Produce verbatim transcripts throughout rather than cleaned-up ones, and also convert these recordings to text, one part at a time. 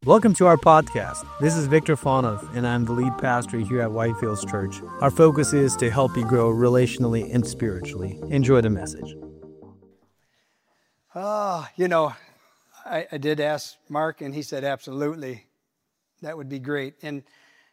Welcome to our podcast. This is Victor Fonov, and I'm the lead pastor here at Whitefields Church. Our focus is to help you grow relationally and spiritually. Enjoy the message. Oh, you know, I, I did ask Mark, and he said, absolutely. That would be great. And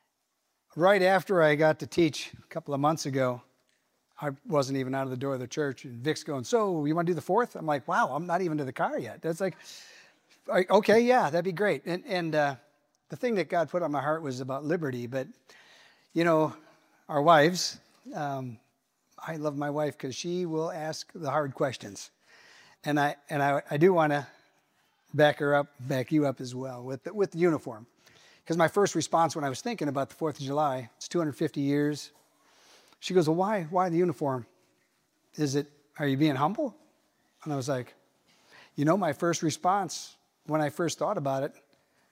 right after I got to teach a couple of months ago, I wasn't even out of the door of the church, and Vic's going, so you want to do the fourth? I'm like, wow, I'm not even to the car yet. That's like, okay, yeah, that'd be great. And, and uh, the thing that God put on my heart was about liberty. But, you know, our wives, um, I love my wife because she will ask the hard questions. And I and I, I do want to back her up, back you up as well with the, with the uniform. Because my first response when I was thinking about the fourth of July, it's two hundred fifty years. She goes, well, why, why the uniform? Is it, are you being humble? And I was like, you know, my first response when I first thought about it,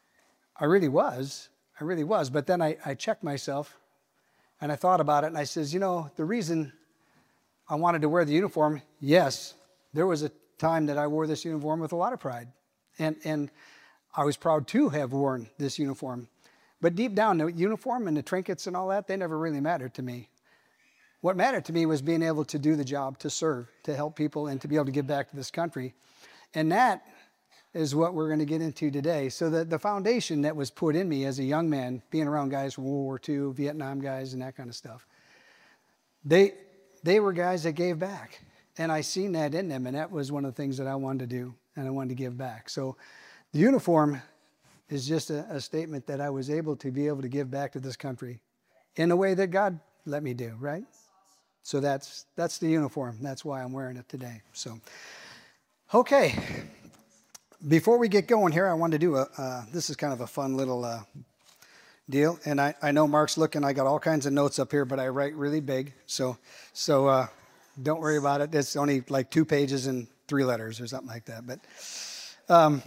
I really was. I really was. But then I, I checked myself and I thought about it and I says, you know, the reason I wanted to wear the uniform, yes, there was a time that I wore this uniform with a lot of pride. And, and I was proud to have worn this uniform. But deep down, the uniform and the trinkets and all that, they never really mattered to me. What mattered to me was being able to do the job, to serve, to help people, and to be able to give back to this country. And that is what we're going to get into today. So the, the foundation that was put in me as a young man, being around guys from World War Two, Vietnam guys, and that kind of stuff, they they were guys that gave back. And I seen that in them, and that was one of the things that I wanted to do, and I wanted to give back. So the uniform is just a, a statement that I was able to be able to give back to this country in the way that God let me do, right? So that's that's the uniform. That's why I'm wearing it today. So, okay. Before we get going here, I want to do a, uh, this is kind of a fun little uh, deal. And I, I know Mark's looking, I got all kinds of notes up here, but I write really big. So so uh, don't worry about it. It's only like two pages and three letters or something like that. But um,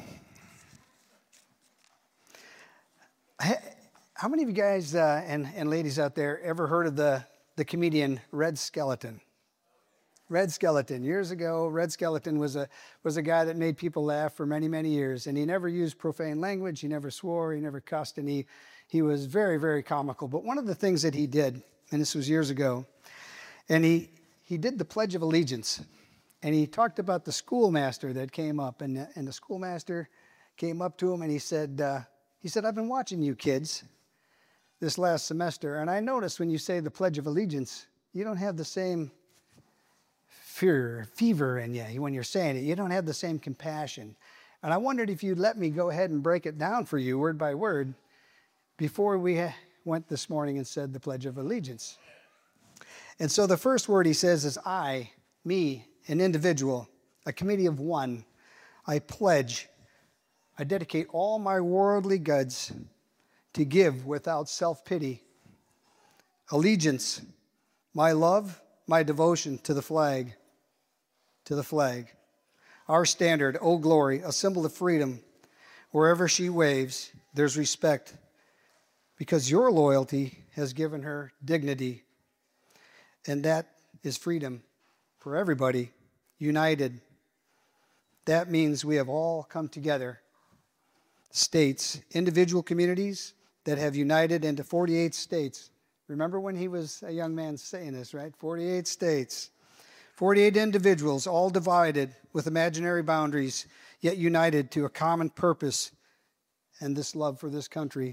how many of you guys uh, and, and ladies out there ever heard of the, the comedian Red Skelton? Red Skelton. Years ago, Red Skelton was a was a guy that made people laugh for many, many years. And he never used profane language. He never swore. He never cussed. And he, he was very, very comical. But one of the things that he did, and this was years ago, and he, he did the Pledge of Allegiance. And he talked about the schoolmaster that came up. And, and the schoolmaster came up to him and he said, uh, he said, I've been watching you kids this last semester. And I noticed when you say the Pledge of Allegiance, you don't have the same fear, fever in you when you're saying it. You don't have the same compassion. And I wondered if you'd let me go ahead and break it down for you word by word before we went this morning and said the Pledge of Allegiance. And so the first word he says is I, me, an individual, a committee of one. I pledge, I dedicate all my worldly goods to give without self-pity. Allegiance, my love, my devotion to the flag. To the flag. Our standard, oh glory, a symbol of freedom. Wherever she waves, there's respect because your loyalty has given her dignity. And that is freedom for everybody, united. That means we have all come together. States, individual communities that have united into forty-eight states. Remember when he was a young man saying this, right? forty-eight states. forty-eight individuals, all divided with imaginary boundaries, yet united to a common purpose and this love for this country.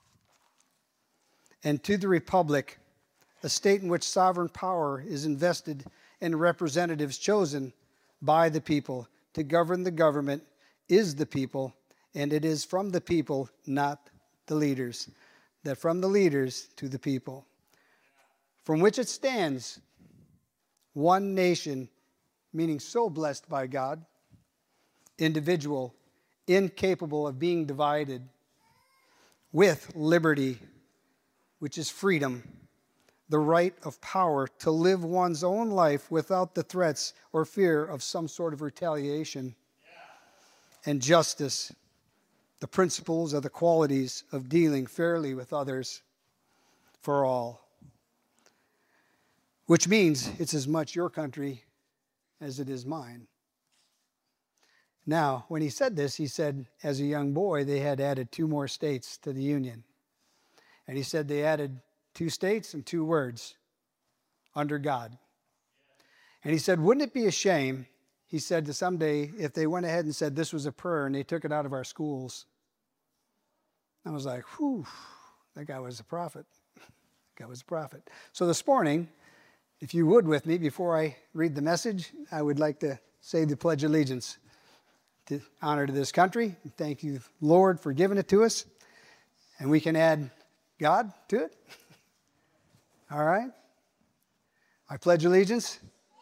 And to the republic, a state in which sovereign power is invested in representatives chosen by the people to govern the government, is the people, and it is from the people, not the leaders. That from the leaders to the people, from which it stands, one nation, meaning so blessed by God, individual, incapable of being divided, with liberty, which is freedom, the right of power to live one's own life without the threats or fear of some sort of retaliation, and justice, the principles or the qualities of dealing fairly with others for all. Which means it's as much your country as it is mine. Now, when he said this, he said, as a young boy, they had added two more states to the Union. And he said they added two states and two words, under God. And he said, wouldn't it be a shame, he said, to someday if they went ahead and said this was a prayer and they took it out of our schools. I was like, whew, that guy was a prophet. That guy was a prophet. So this morning, if you would with me, before I read the message, I would like to say the Pledge of Allegiance. To honor to this country. Thank you, Lord, for giving it to us. And we can add God to it. All right. I pledge allegiance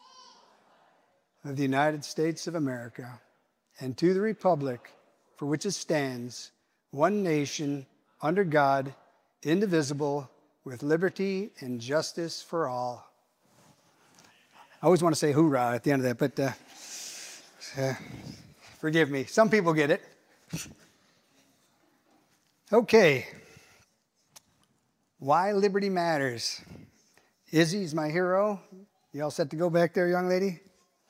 of the United States of America and to the republic for which it stands, one nation, under God, indivisible, with liberty and justice for all. I always want to say hoorah at the end of that, but uh, uh, forgive me. Some people get it. Okay. Why liberty matters. Izzy's my hero. You all set to go back there, young lady?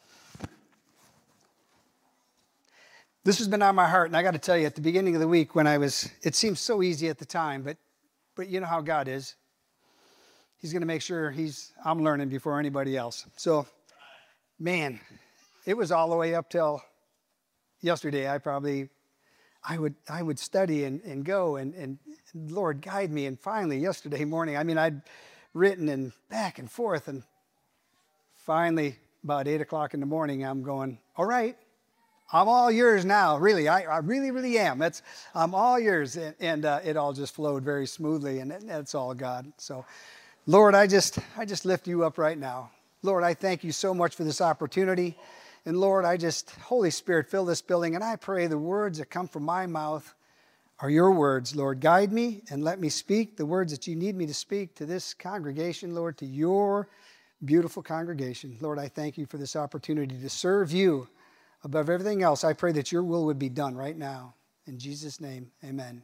This has been on my heart, and I got to tell you, at the beginning of the week when I was, it seemed so easy at the time, but but you know how God is. He's going to make sure he's I'm learning before anybody else. So, man, it was all the way up till yesterday. I probably, I would I would study and, and go, and, and Lord guide me. And finally, yesterday morning, I mean, I'd written and back and forth, and finally, about eight o'clock in the morning, I'm going, all right, I'm all yours now. Really, I, I really, really am. That's I'm all yours, and, and uh, it all just flowed very smoothly, and that's all God. So, Lord, I just I just lift you up right now. Lord, I thank you so much for this opportunity. And Lord, I just, Holy Spirit, fill this building. And I pray the words that come from my mouth are your words. Lord, guide me and let me speak the words that you need me to speak to this congregation, Lord, to your beautiful congregation. Lord, I thank you for this opportunity to serve you above everything else. I pray that your will would be done right now. In Jesus' name, amen. Amen.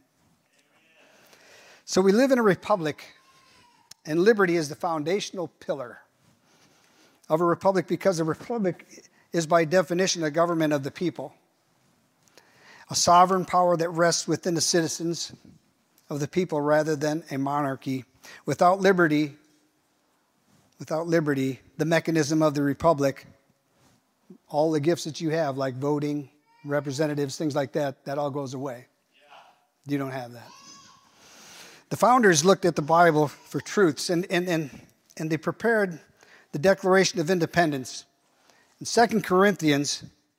So we live in a republic, and liberty is the foundational pillar of a republic, because a republic is by definition a government of the people, a sovereign power that rests within the citizens of the people rather than a monarchy. Without liberty, without liberty, the mechanism of the republic, all the gifts that you have, like voting, representatives, things like that, that all goes away. Yeah. You don't have that. The founders looked at the Bible for truths, and, and, and, and they prepared the Declaration of Independence. In Second Corinthians,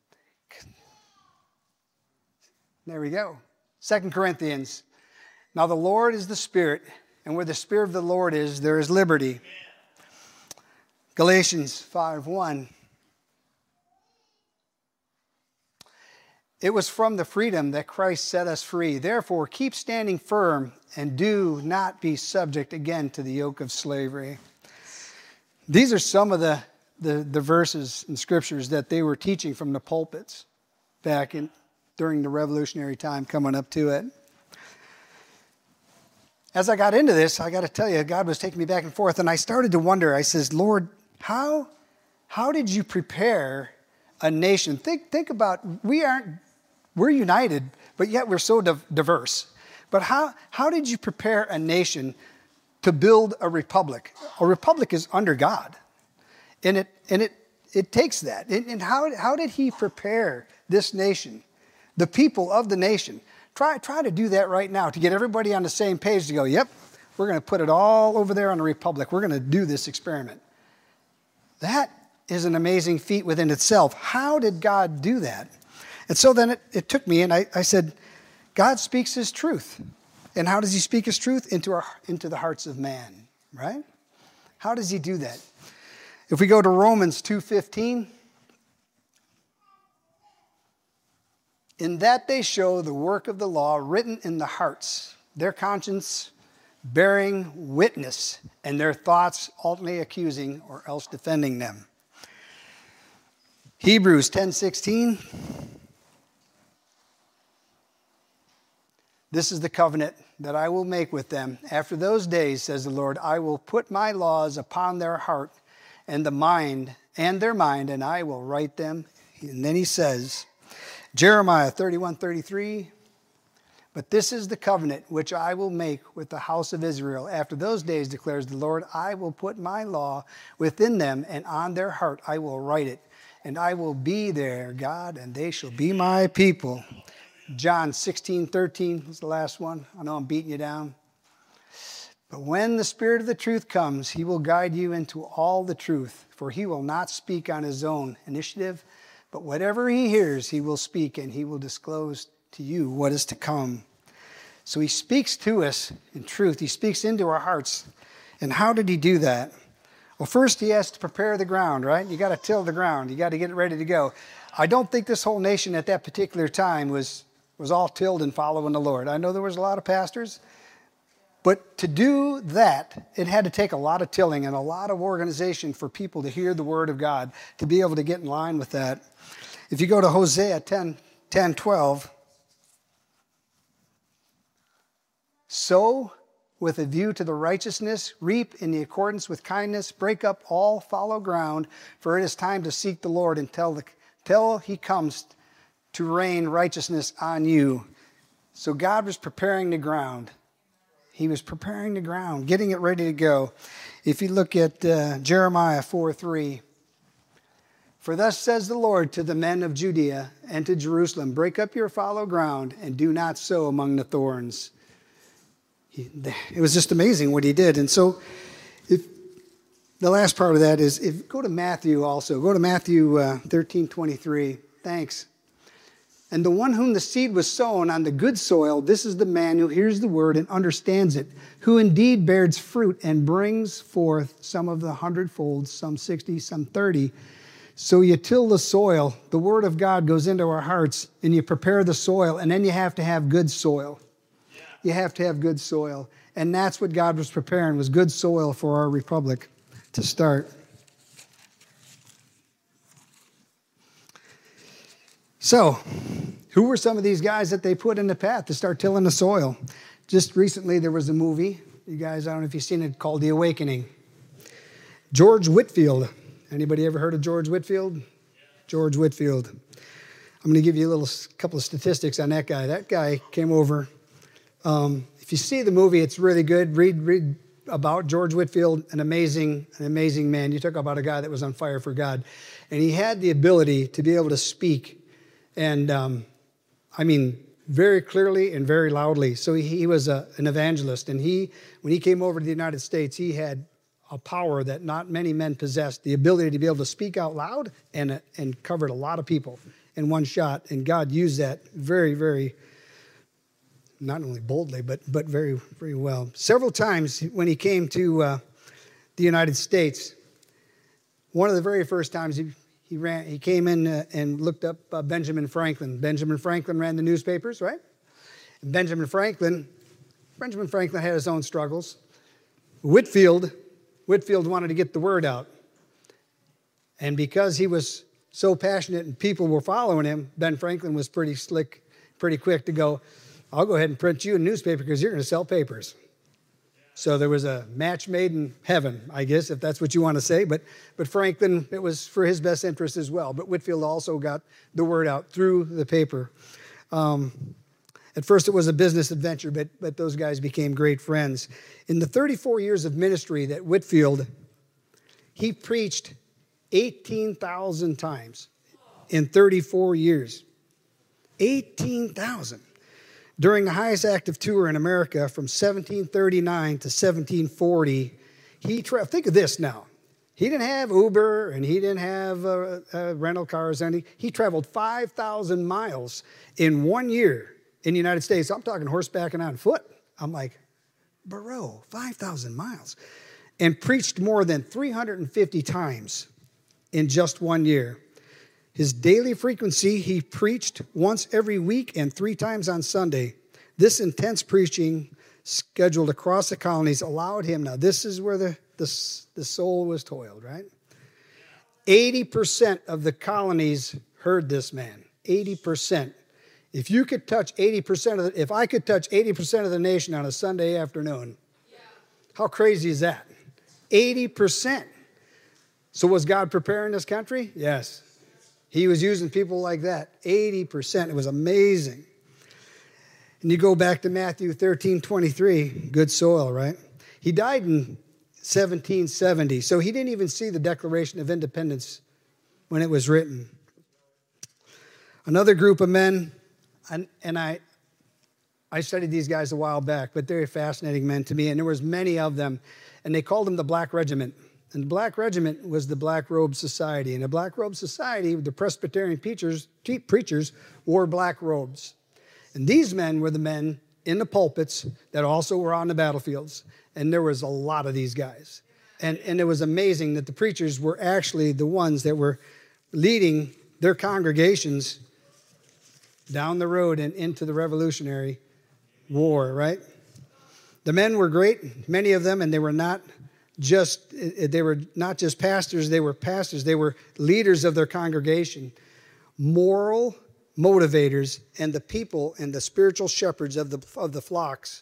there we go. Second Corinthians. Now the Lord is the Spirit, and where the Spirit of the Lord is, there is liberty. Amen. Galatians five one. It was from the freedom that Christ set us free. Therefore, keep standing firm and do not be subject again to the yoke of slavery. These are some of the The, the verses and scriptures that they were teaching from the pulpits back in during the revolutionary time coming up to it. As I got into this, I got to tell you, God was taking me back and forth, and I started to wonder. I says, Lord, how how did you prepare a nation? Think think about, we aren't, we're united, but yet we're so diverse. But how how did you prepare a nation to build a republic? A republic is under God. And it and it it takes that. And, and how how did he prepare this nation, the people of the nation? Try try to do that right now to get everybody on the same page to go, yep, we're going to put it all over there on the republic. We're going to do this experiment. That is an amazing feat within itself. How did God do that? And so then it, it took me, and I, I said, God speaks his truth. And how does he speak his truth? Into our into the hearts of man, right? How does he do that? If we go to Romans two fifteen, in that they show the work of the law written in the hearts, their conscience bearing witness, and their thoughts alternately accusing or else defending them. Hebrews ten sixteen, this is the covenant that I will make with them. After those days, says the Lord, I will put my laws upon their heart and the mind and their mind, and I will write them. And then he says, Jeremiah thirty-one thirty-three. But this is the covenant which I will make with the house of Israel. After those days, declares the Lord, I will put my law within them, and on their heart I will write it. And I will be their God, and they shall be my people. John sixteen thirteen is the last one. I know I'm beating you down. But when the Spirit of the truth comes, he will guide you into all the truth. For he will not speak on his own initiative, but whatever he hears, he will speak, and he will disclose to you what is to come. So he speaks to us in truth. He speaks into our hearts. And how did he do that? Well, first he has to prepare the ground, right? You got to till the ground. You got to get it ready to go. I don't think this whole nation at that particular time was, was all tilled and following the Lord. I know there was a lot of pastors. But to do that, it had to take a lot of tilling and a lot of organization for people to hear the word of God, to be able to get in line with that. If you go to Hosea ten, ten, twelve, sow with a view to the righteousness, reap in the accordance with kindness, break up all fallow ground, for it is time to seek the Lord until, the, until he comes to rain righteousness on you. So God was preparing the ground. He was preparing the ground, getting it ready to go. If you look at uh, Jeremiah four three, for thus says the Lord to the men of Judea and to Jerusalem, break up your fallow ground and do not sow among the thorns. It was just amazing what he did. And so if, the last part of that is, if go to Matthew also. Go to Matthew uh, thirteen twenty-three. Thanks. And the one whom the seed was sown on the good soil, this is the man who hears the word and understands it, who indeed bears fruit and brings forth some of the hundredfold, some sixty, some thirty. So you till the soil, the word of God goes into our hearts, and you prepare the soil, and then you have to have good soil. You have to have good soil. And that's what God was preparing, was good soil for our republic to start. So, who were some of these guys that they put in the path to start tilling the soil? Just recently there was a movie, you guys, I don't know if you've seen it, called The Awakening. George Whitefield. Anybody ever heard of George Whitefield? George Whitefield. I'm going to give you a little couple of statistics on that guy. That guy came over. Um, if you see the movie, it's really good. Read, read about George Whitefield, an amazing, an amazing man. You talk about a guy that was on fire for God, and he had the ability to be able to speak, and um, I mean, very clearly and very loudly. So he, he was a, an evangelist, and he, when he came over to the United States, he had a power that not many men possessed, the ability to be able to speak out loud and and covered a lot of people in one shot, and God used that very, very. Not only boldly, but but very, very well. Several times when he came to uh, the United States, one of the very first times he he ran, he came in uh, and looked up uh, Benjamin Franklin. Benjamin Franklin ran the newspapers, right? And Benjamin Franklin, Benjamin Franklin had his own struggles. Whitefield, Whitefield wanted to get the word out, and because he was so passionate and people were following him, Ben Franklin was pretty slick, pretty quick to go, I'll go ahead and print you a newspaper because you're going to sell papers. So there was a match made in heaven, I guess, if that's what you want to say. But but Franklin, it was for his best interest as well. But Whitefield also got the word out through the paper. Um, at first it was a business adventure, but, but those guys became great friends. In the thirty-four years of ministry that Whitefield, he preached eighteen thousand times in thirty-four years. eighteen thousand. During the highest active tour in America from seventeen thirty-nine to seventeen forty, he tra- think of this now. He didn't have Uber and he didn't have uh, uh, rental cars. Or anything. He traveled five thousand miles in one year in the United States. I'm talking horseback and on foot. I'm like, bro, five thousand miles. And preached more than three hundred fifty times in just one year. His daily frequency, he preached once every week and three times on Sunday. This intense preaching scheduled across the colonies allowed him, now this is where the, the, the soul was toiled, right? eighty percent of the colonies heard this man, eighty percent. If you could touch eighty percent of the, if I could touch eighty percent of the nation on a Sunday afternoon, how crazy is that? eighty percent. So was God preparing this country? Yes. He was using people like that, eighty percent. It was amazing. And you go back to Matthew thirteen twenty-three, good soil, right? He died in seventeen seventy, so he didn't even see the Declaration of Independence when it was written. Another group of men, and, and I, I studied these guys a while back, but they're fascinating men to me, and there was many of them, and they called them the Black Regiment. And the Black Regiment was the Black Robe Society. And the Black Robe Society, the Presbyterian preachers, preachers wore black robes. And these men were the men in the pulpits that also were on the battlefields. And there was a lot of these guys. And, and it was amazing that the preachers were actually the ones that were leading their congregations down the road and into the Revolutionary War, right? The men were great, many of them, and they were not just they were not just pastors, they were pastors, they were leaders of their congregation, moral motivators, and the people and the spiritual shepherds of the of the flocks.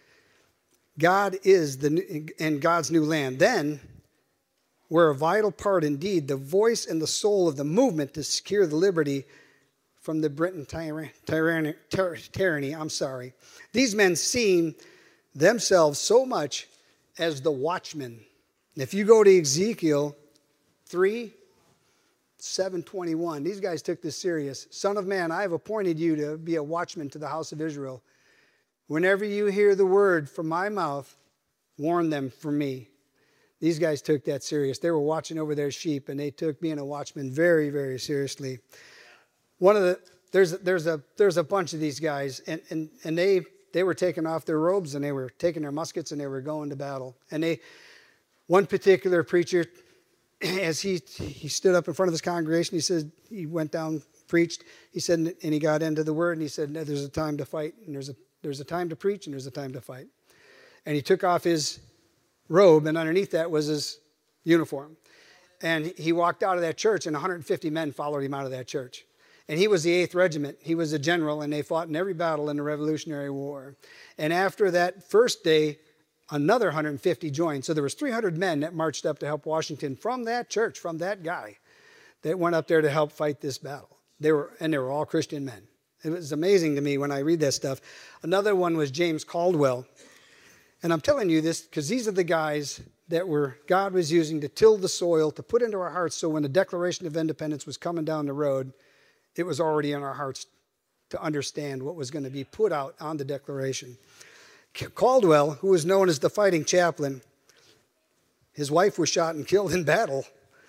God is the in God's new land. Then were a vital part indeed, the voice and the soul of the movement to secure the liberty from the Britain tyranny, tyranny, tyranny. I'm sorry. These men seem themselves so much as the watchmen. If you go to Ezekiel three, seven twenty-one, these guys took this serious. Son of man, I have appointed you to be a watchman to the house of Israel. Whenever you hear the word from my mouth, warn them from me. These guys took that serious. They were watching over their sheep, and they took being a watchman very, very seriously. One of the there's there's a there's a bunch of these guys, and and and they. They were taking off their robes and they were taking their muskets and they were going to battle. And they, one particular preacher, as he he stood up in front of his congregation, he said, he went down, preached, he said, and he got into the word and he said, there's a time to fight and there's a there's a time to preach and there's a time to fight. And he took off his robe and underneath that was his uniform. And he walked out of that church and one hundred fifty men followed him out of that church. And he was the eighth Regiment. He was a general, and they fought in every battle in the Revolutionary War. And after that first day, another one hundred fifty joined. So there was three hundred men that marched up to help Washington from that church, from that guy, that went up there to help fight this battle. They were, and they were all Christian men. It was amazing to me when I read that stuff. Another one was James Caldwell. And I'm telling you this because these are the guys that were God was using to till the soil, to put into our hearts, so when the Declaration of Independence was coming down the road, it was already in our hearts to understand what was going to be put out on the Declaration. Caldwell, who was known as the fighting chaplain, his wife was shot and killed in battle.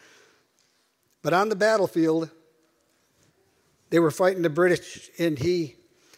But on the battlefield, they were fighting the British, and he,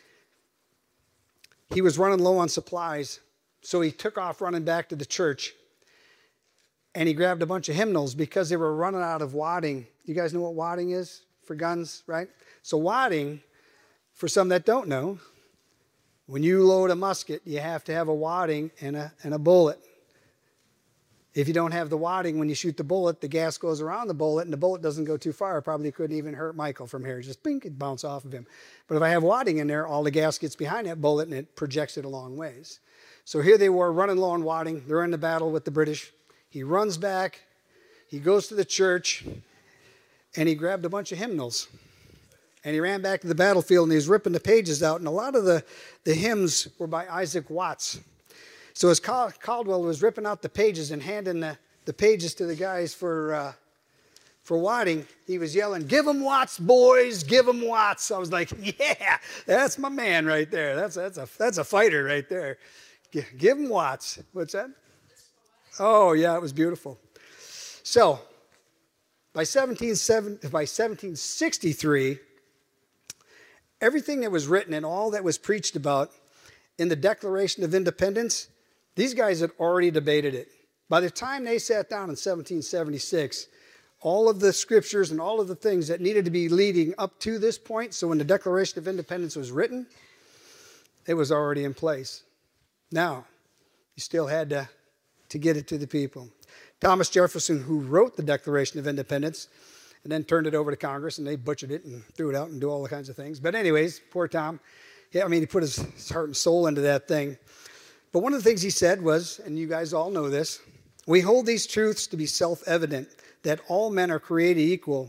he was running low on supplies. So he took off running back to the church, and he grabbed a bunch of hymnals because they were running out of wadding. You guys know what wadding is? For guns, right? So wadding, for some that don't know, when you load a musket, you have to have a wadding and a, and a bullet. If you don't have the wadding, when you shoot the bullet, the gas goes around the bullet, and the bullet doesn't go too far. Probably couldn't even hurt Michael from here. Just bink, it bounce off of him. But if I have wadding in there, all the gas gets behind that bullet, and it projects it a long ways. So here they were running low on wadding. They're in the battle with the British. He runs back. He goes to the church. And he grabbed a bunch of hymnals. And he ran back to the battlefield and he was ripping the pages out. And a lot of the, the hymns were by Isaac Watts. So as Cal- Caldwell was ripping out the pages and handing the, the pages to the guys for, uh, for wadding, he was yelling, "Give 'em Watts, boys, give 'em Watts." I was like, yeah, that's my man right there. That's, that's, a, that's a fighter right there. Give, give 'em Watts. What's that? Oh, yeah, it was beautiful. So, By seventeen sixty-three, everything that was written and all that was preached about in the Declaration of Independence, these guys had already debated it. By the time they sat down in seventeen seventy-six, all of the scriptures and all of the things that needed to be leading up to this point, so when the Declaration of Independence was written, it was already in place. Now, you still had to, to get it to the people. Thomas Jefferson, who wrote the Declaration of Independence and then turned it over to Congress, and they butchered it and threw it out and do all the kinds of things. But anyways, poor Tom. Yeah, I mean, he put his, his heart and soul into that thing. But one of the things he said was, and you guys all know this, "We hold these truths to be self-evident, that all men are created equal,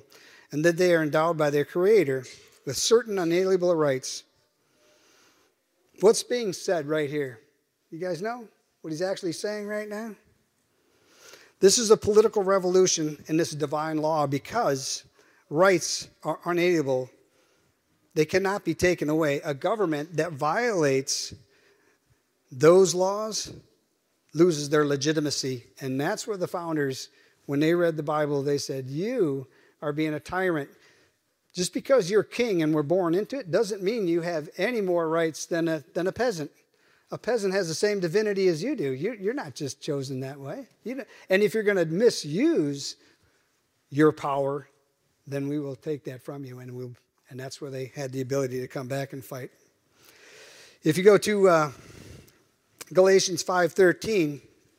and that they are endowed by their Creator with certain unalienable rights. What's being said right here? You guys know what he's actually saying right now? This is a political revolution in this divine law because rights are unalienable. They cannot be taken away. A government that violates those laws loses their legitimacy. And that's where the founders, when they read the Bible, they said, you are being a tyrant. Just because you're king and we're born into it doesn't mean you have any more rights than a, than a peasant. A peasant has the same divinity as you do. You, you're not just chosen that way. You know, and if you're going to misuse your power, then we will take that from you. And, we'll, and that's where they had the ability to come back and fight. If you go to uh, Galatians five thirteen,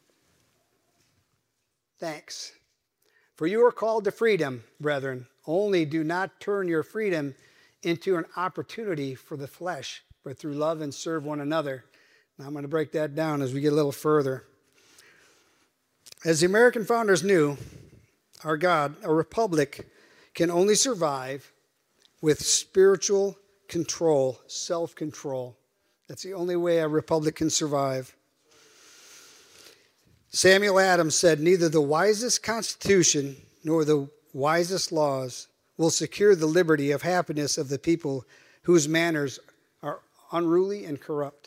thanks. For you are called to freedom, brethren. Only do not turn your freedom into an opportunity for the flesh, but through love and serve one another. Now I'm going to break that down as we get a little further. As the American founders knew, our God, a republic, can only survive with spiritual control, self-control. That's the only way a republic can survive. Samuel Adams said, neither the wisest constitution nor the wisest laws will secure the liberty of happiness of the people whose manners are unruly and corrupt.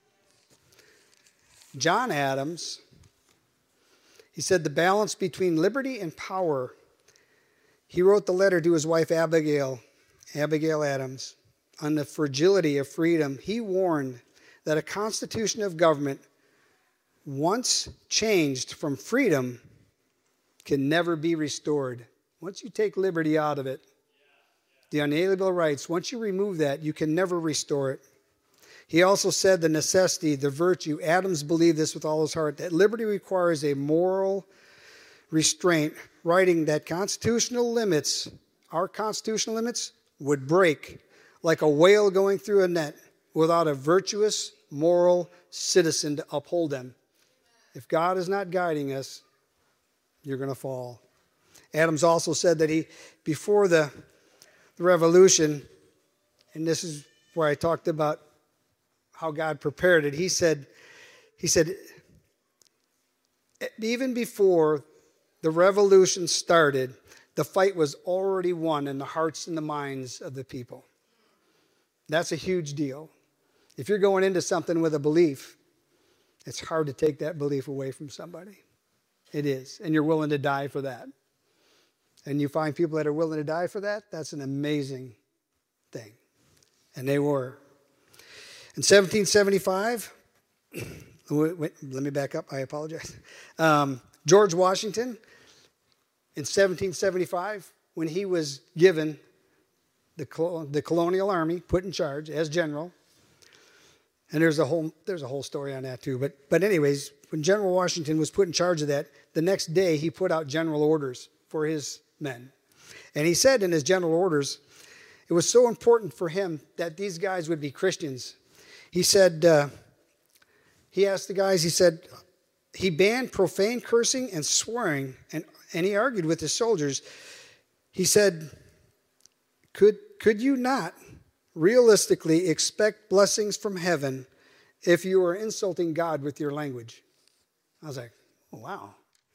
John Adams, he said the balance between liberty and power. He wrote the letter to his wife Abigail, Abigail Adams, on the fragility of freedom. He warned that a constitution of government, once changed from freedom, can never be restored. Once you take liberty out of it, the unalienable rights, once you remove that, you can never restore it. He also said the necessity, the virtue, Adams believed this with all his heart, that liberty requires a moral restraint, writing that constitutional limits, our constitutional limits, would break like a whale going through a net without a virtuous, moral citizen to uphold them. If God is not guiding us, you're going to fall. Adams also said that he, before the, the revolution, and this is where I talked about how God prepared it, he said, he said, even before the revolution started, the fight was already won in the hearts and the minds of the people. That's a huge deal. If you're going into something with a belief, it's hard to take that belief away from somebody. It is. And you're willing to die for that. And you find people that are willing to die for that, that's an amazing thing. And they were. In seventeen seventy-five, wait, let me back up, I apologize. Um, George Washington, in seventeen seventy-five, when he was given the, the colonial army, put in charge as general, and there's a whole there's a whole story on that too. But but anyways, when General Washington was put in charge of that, the next day he put out general orders for his men. And he said in his general orders, it was so important for him that these guys would be Christians. He said, uh, he asked the guys, he said, he banned profane cursing and swearing, and, and he argued with his soldiers. He said, could, could you not realistically expect blessings from heaven if you were insulting God with your language? I was like, oh, wow.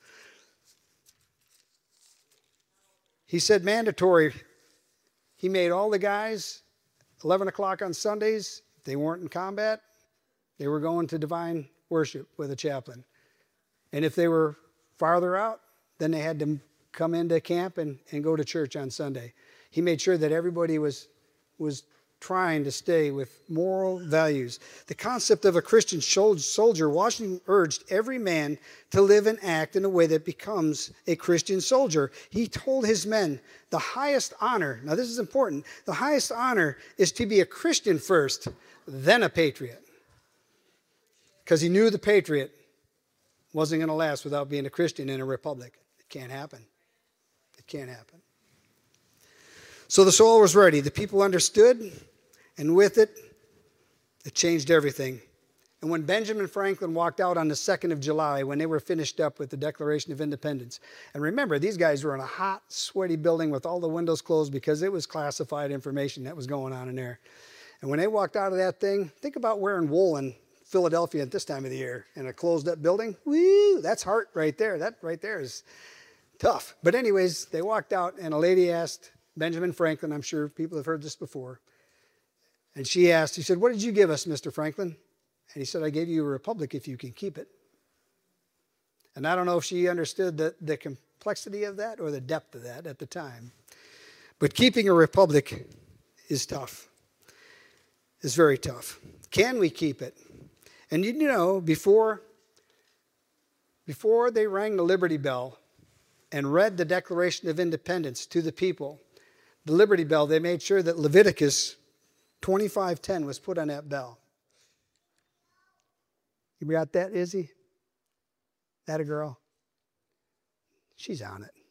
He said mandatory. He made all the guys, eleven o'clock on Sundays, if they weren't in combat, they were going to divine worship with a chaplain. And if they were farther out, then they had to come into camp and, and go to church on Sunday. He made sure that everybody was, was trying to stay with moral values. The concept of a Christian soldier, Washington urged every man to live and act in a way that becomes a Christian soldier. He told his men the highest honor, now this is important, the highest honor is to be a Christian first, then a patriot. Because he knew the patriot wasn't going to last without being a Christian in a republic. It can't happen. It can't happen. So the soil was ready. The people understood, and with it, it changed everything. And when Benjamin Franklin walked out on the second of July, when they were finished up with the Declaration of Independence, and remember, these guys were in a hot, sweaty building with all the windows closed because it was classified information that was going on in there. And when they walked out of that thing, think about wearing wool in Philadelphia at this time of the year in a closed-up building. Woo, that's heart right there. That right there is tough. But anyways, they walked out, and a lady asked Benjamin Franklin, I'm sure people have heard this before, and she asked, he said, what did you give us, Mister Franklin? And he said, I gave you a republic if you can keep it. And I don't know if she understood the, the complexity of that or the depth of that at the time. But keeping a republic is tough. It's very tough. Can we keep it? And you know, before, before they rang the Liberty Bell and read the Declaration of Independence to the people, the Liberty Bell, they made sure that Leviticus twenty-five ten was put on that bell. You got that, Izzy? That a girl? She's on it.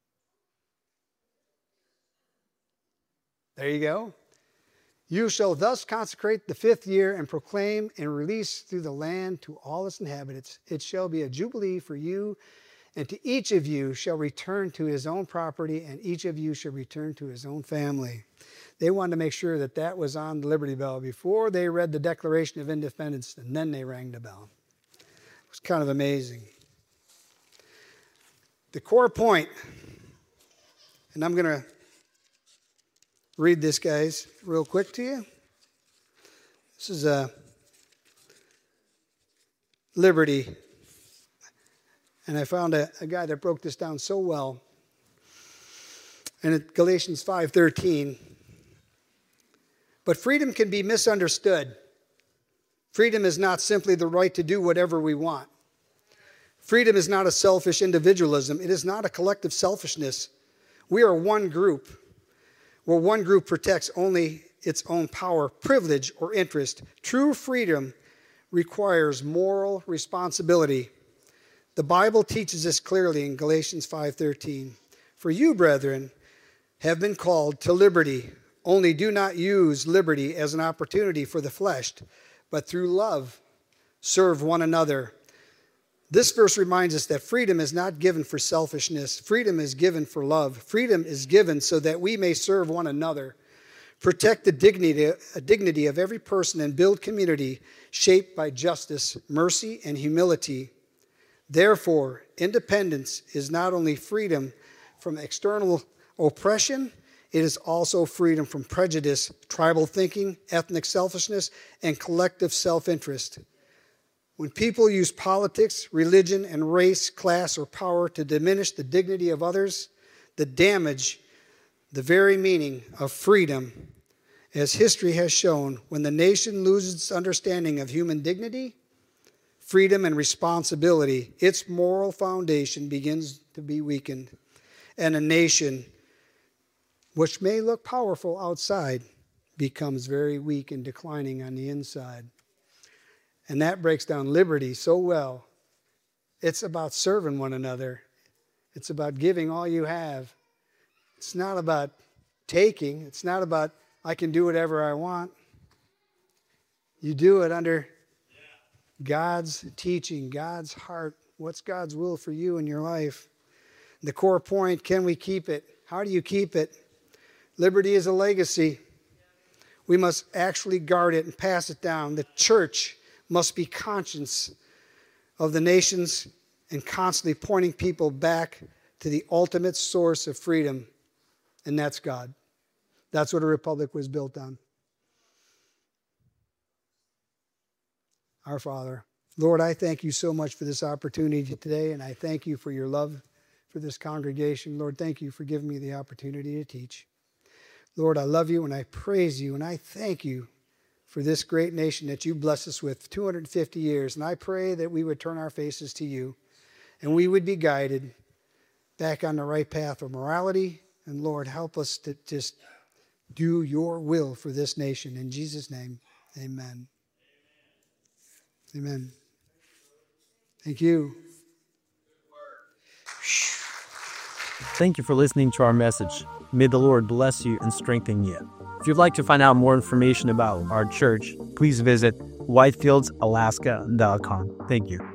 There you go. You shall thus consecrate the fifth year and proclaim and release through the land to all its inhabitants. It shall be a jubilee for you, and to each of you shall return to his own property, and each of you shall return to his own family. They wanted to make sure that that was on the Liberty Bell before they read the Declaration of Independence, and then they rang the bell. It was kind of amazing. The core point, and I'm going to read this, guys, real quick to you. This is a Liberty, and I found a, a guy that broke this down so well. And it's Galatians five thirteen. But freedom can be misunderstood. Freedom is not simply the right to do whatever we want. Freedom is not a selfish individualism. It is not a collective selfishness. We are one group, where one group protects only its own power, privilege, or interest. True freedom requires moral responsibility. The Bible teaches us clearly in Galatians five thirteen. For you, brethren, have been called to liberty. Only do not use liberty as an opportunity for the flesh, but through love serve one another. This verse reminds us that freedom is not given for selfishness. Freedom is given for love. Freedom is given so that we may serve one another, protect the dignity, dignity of every person, and build community shaped by justice, mercy, and humility. Therefore, independence is not only freedom from external oppression, it is also freedom from prejudice, tribal thinking, ethnic selfishness, and collective self-interest. When people use politics, religion, and race, class, or power to diminish the dignity of others, they damage the very meaning of freedom. As history has shown, when the nation loses its understanding of human dignity, freedom, and responsibility, its moral foundation begins to be weakened, and a nation which may look powerful outside becomes very weak and declining on the inside. And that breaks down liberty so well. It's about serving one another. It's about giving all you have. It's not about taking. It's not about, I can do whatever I want. You do it under God's teaching, God's heart. What's God's will for you in your life? The core point, can we keep it? How do you keep it? Liberty is a legacy. We must actually guard it and pass it down. The church must be conscious of the nations and constantly pointing people back to the ultimate source of freedom, and that's God. That's what a republic was built on. Our Father, Lord, I thank you so much for this opportunity today, and I thank you for your love for this congregation. Lord, thank you for giving me the opportunity to teach. Lord, I love you and I praise you and I thank you for this great nation that you blessed us with two hundred fifty years. And I pray that we would turn our faces to you and we would be guided back on the right path of morality. And Lord, help us to just do your will for this nation. In Jesus' name, amen. Amen. Thank you. Thank you for listening to our message. May the Lord bless you and strengthen you. If you'd like to find out more information about our church, please visit whitefields alaska dot com. Thank you.